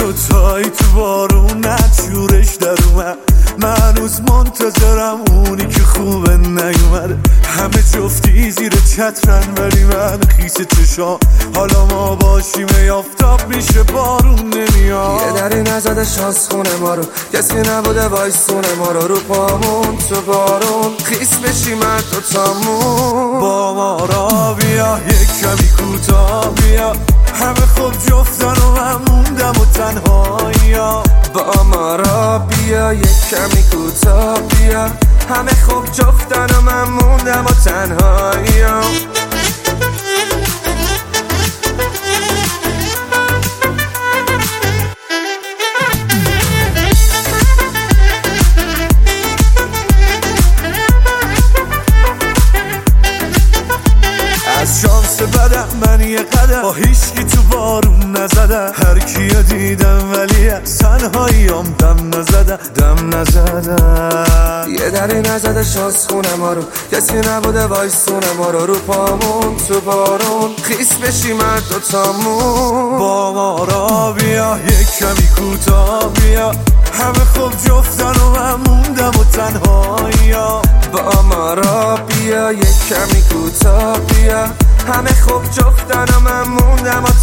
دوتایی تو بارون نچورش در اومد، من هنوز منتظرم اونی که خوبه نیومده. همه جفتی زیر چترن ولی من خیس چشام، حالا ما باشیم آفتاب میشه بارون نمیاد. یه دری نزده شانس خونه ما رو، کسی نبوده وایسونه ما رو پامون تو بارون خیس بشیم دوتامون. با ما را بیا یک کمی کوتاه بیا، همه خوب جفتن و من موندم و تنهایی. با ما را بیا یک کمی کوتاه بیا، همه خوب جفتن و من موندم و تنهایی. از شانس بدم من یه قدم با هیچکی تو بارون نزدم، هر کیو دیدم ولی از تنهاییام دم نزدم. یه دری نزده شانس خونه ما رو، کسی نبوده وایسونه ما رو پامون تو بارون خیس بشیم دوتامون. با ما را بیا یک کمی کوتاه بیا، همه خوب جفتن و من موندم و تنهایی. با ما را بیا یک کمی کوتاه بیا، همه خوب جفتن و من موندم و